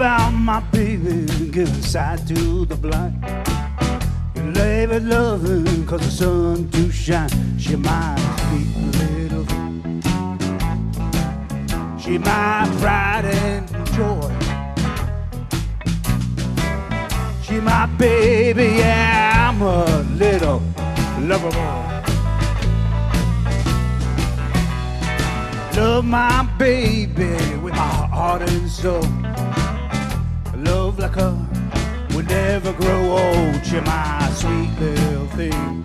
about my baby, giving sight to the blind. You lay with loving, cause the sun to shine. She my sweet little, she my pride and joy. She my baby, yeah, I'm a little lover boy. Love my baby with my heart and soul. Love like her will never grow old. She my sweet little thing.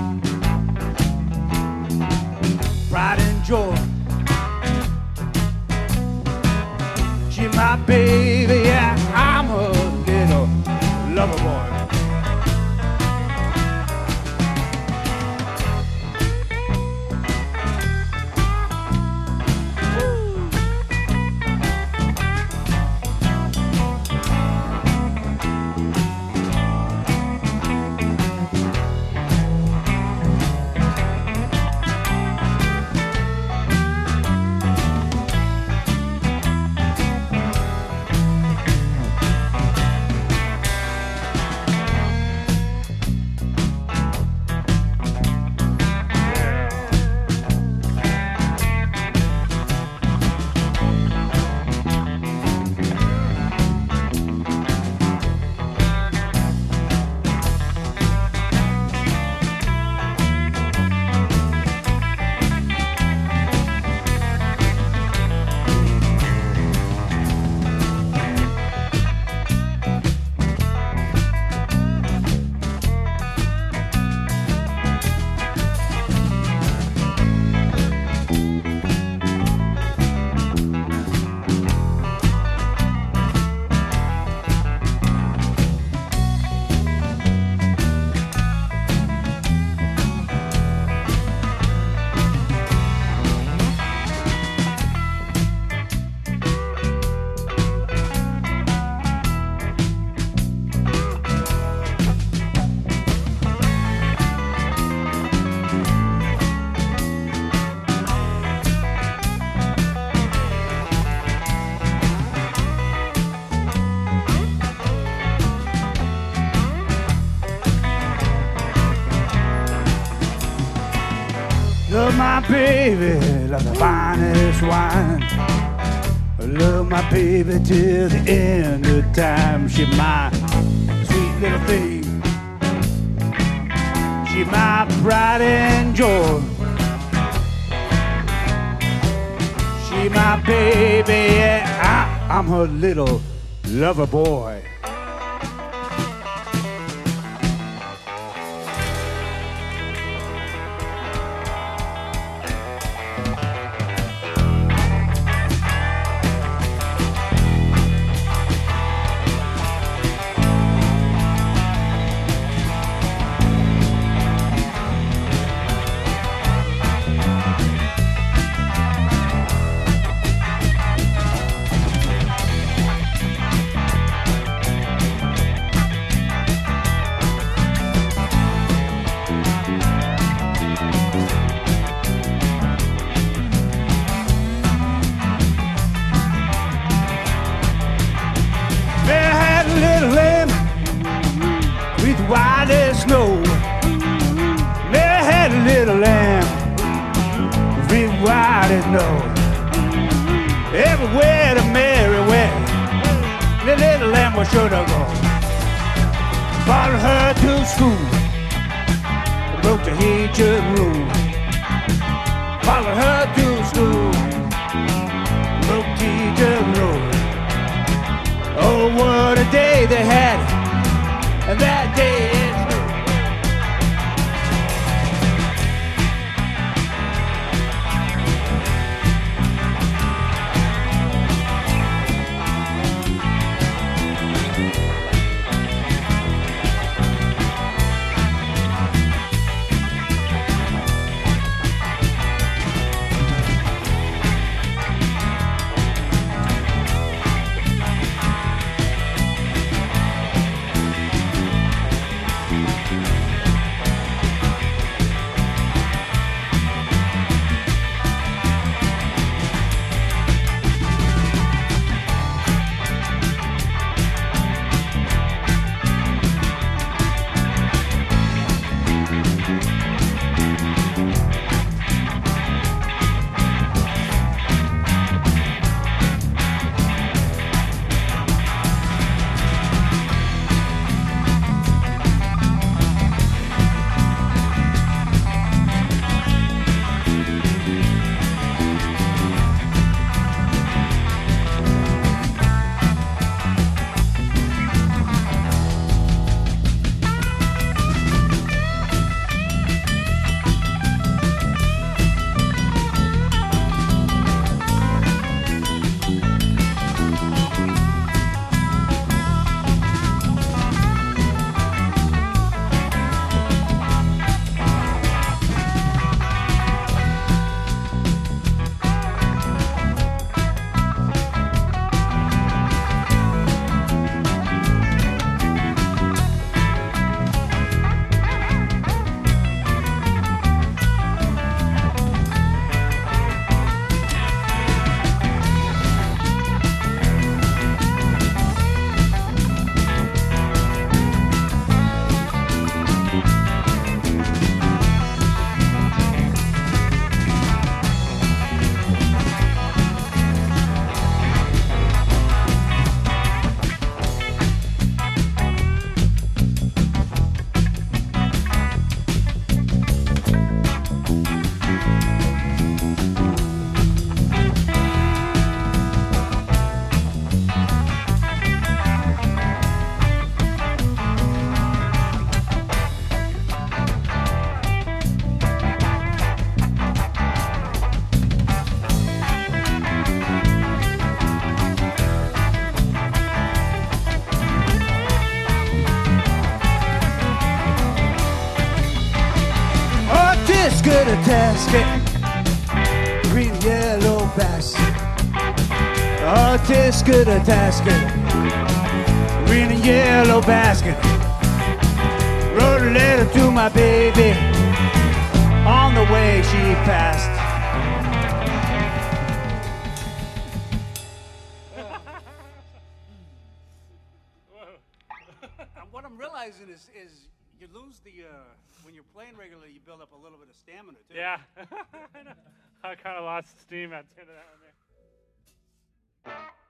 Pride and joy. She my baby, yeah, I'm a little lover boy. Love my baby like the finest wine. I love my baby till the end of time. She my sweet little thing. She my pride and joy. She my baby, yeah, I'm her little lover boy. White as snow. Mary had a little lamb, real white as snow. Everywhere the Mary went, the little lamb was sure to go. Followed her to school, broke the Hebrew rule. Followed her to school, broke the Hebrew rule. Oh, what a day they had. And that day is through. good a tasket, green yellow basket. Oh, tastes good a tasket, green and yellow basket. Wrote a letter to my baby on the way she passed. What I'm realizing is you lose the when you're playing regularly, you build up a little bit of stamina too. Yeah. I kind of lost steam at the end of that one there.